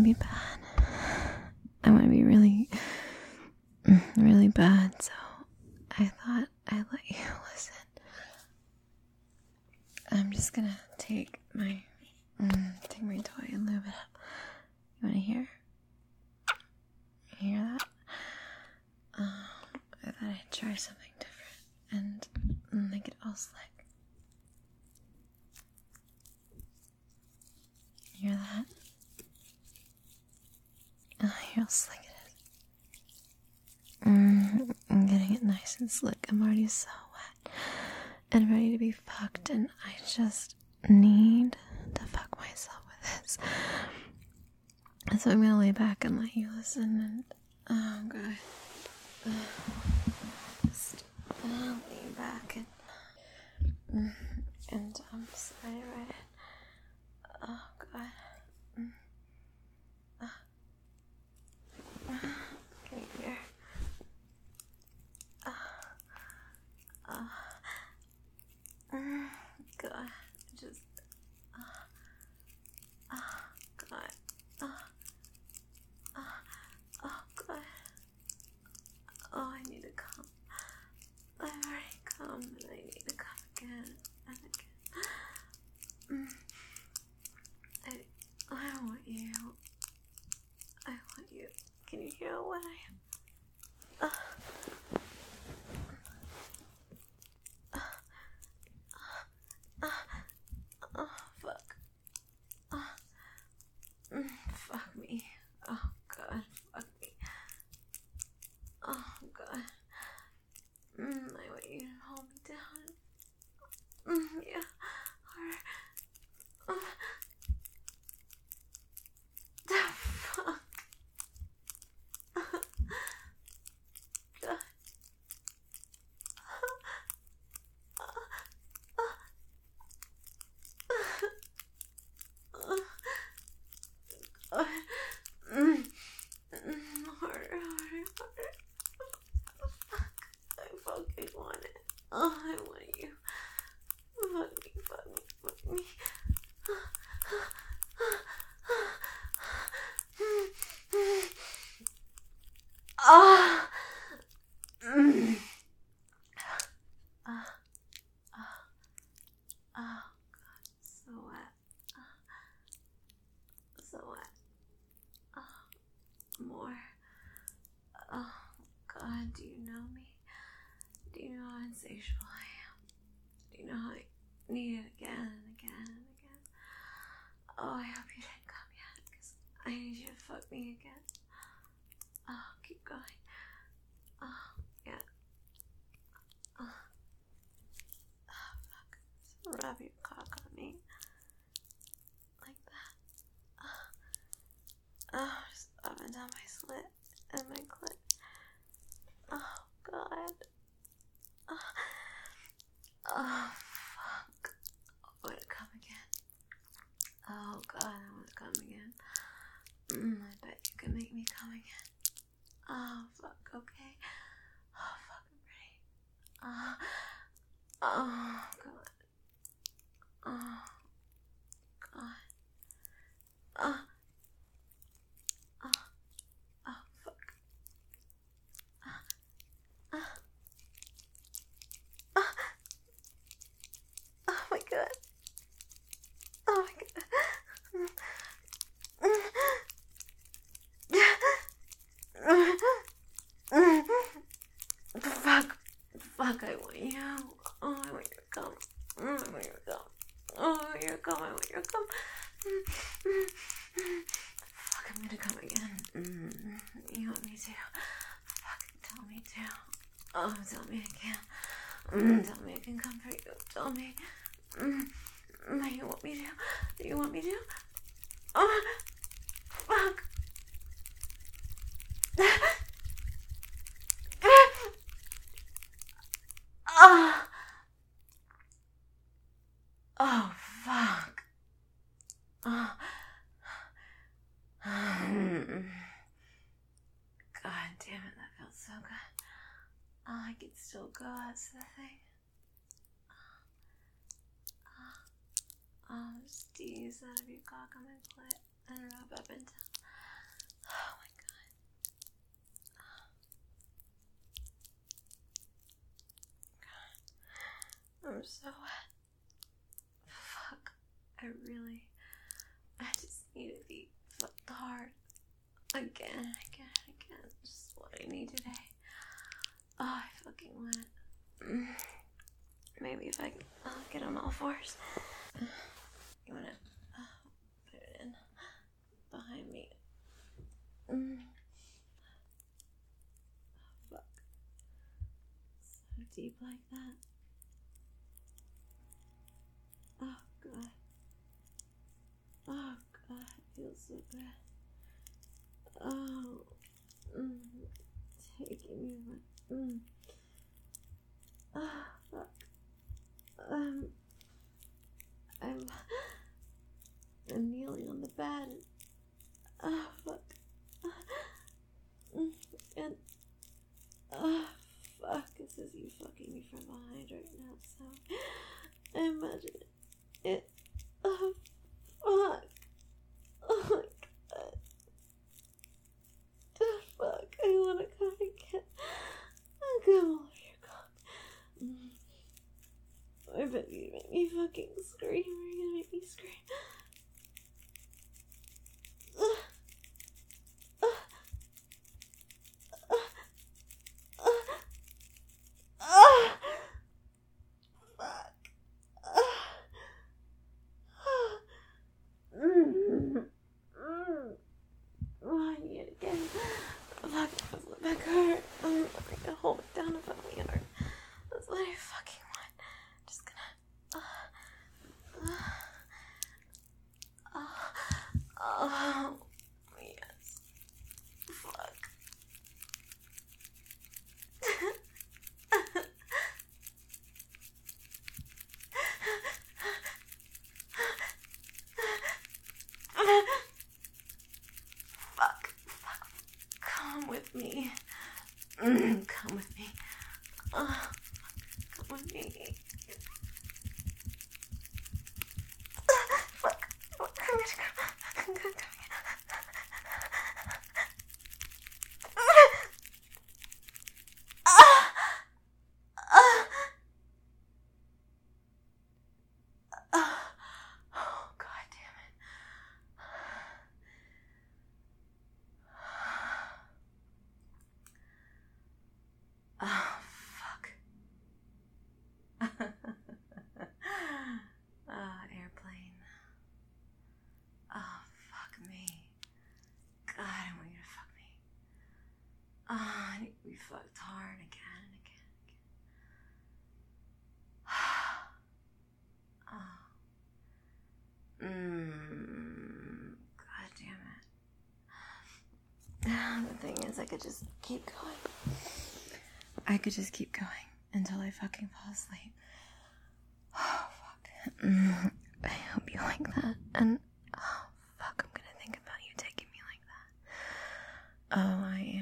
be bad. I want to be really, really bad, so I thought I'd let you listen. I'm just gonna take my toy and lube it up. You wanna hear? You hear that? I thought I'd try something different and make it all slick. You hear that? Oh, hear how slick it is. I'm getting it nice and slick. I'm already so wet and ready to be fucked, and I just need to fuck myself with this. So I'm gonna lay back and let you listen, and oh god, just lay back and slide it right in. Oh god. Can you hear? God, just God, oh God, oh I need to come. I've already come, and I need to come again and again. I want you. I want you. Can you hear what I am? Oh, fuck. Fuck me. Oh, God. Fuck me. Oh, God. I want you to hold me down. Yeah. Harder. The fuck? God. Harder. I fucking want it. Oh, I want you. Fuck me. Oh. Oh, God, so wet. So wet. More. Oh, God, do you know me? Do you know how insatiable I am? Do you know how I need it again and again and again? Oh, I hope you didn't come yet, because I need you to fuck me again. Oh, keep going. Oh, yeah. Oh, fuck. So rub your cock on me. Like that. Oh, just up and down my slit and my clit. Oh, God. Oh, fuck. I want to come again. Oh, God, I want to come again. I bet you can make me come again. Oh, fuck, okay. Oh, fuck, I'm ready. Oh, God. Oh, God. Oh, fuck. Oh, my God. Oh, my God. Fuck, I want you. Oh, I want your cum. I want your cum. Oh, I want your cum. I want your cum. Fuck, I'm gonna come again. You want me to? Fucking tell me to. Oh, tell me I can. Tell me I can come for you. Tell me. You want me to? You want me to? Oh, fuck. Oh, fuck. God damn it, that felt so good. I can still go, that's the thing. Just tease out of your cock on my clit and rub up and down. I'm so wet. Fuck. I just need to be fucked hard. Again. Just what I need today. Oh, I fucking went. Maybe if I can get on all fours. You wanna put it in behind me? Oh, fuck. So deep like that. Oh, God. Oh, God. It feels so good. Oh. Taking me. Oh, fuck. I'm kneeling on the bed. Oh, fuck. And, fuck. This is you fucking me from behind right now, so I imagine it. Oh, fuck. Oh, my God. Oh, fuck. I wanna come again. Come over here, come. I bet you make me fucking scream. You're gonna make me scream. Oh, I need it again. Fuck, does my back hurt? I'm gonna hold it down if I'm hurt. That's what I fucking want. Just gonna. Oh, yes. Fuck. Fuck. Come with me. Come with me. Come with me. Fuck. I'm gonna come. Oh, God damn it. Oh, fuck. Airplane. Oh, fuck me. God, I want you to fuck me. Oh, I need to be fucked hard again and again and again. God damn it. The thing is, I could just keep going. I could just keep going until I fucking fall asleep. Oh, fuck. I hope you like that. And, oh, fuck, I'm gonna think about you taking me like that. Oh, I am.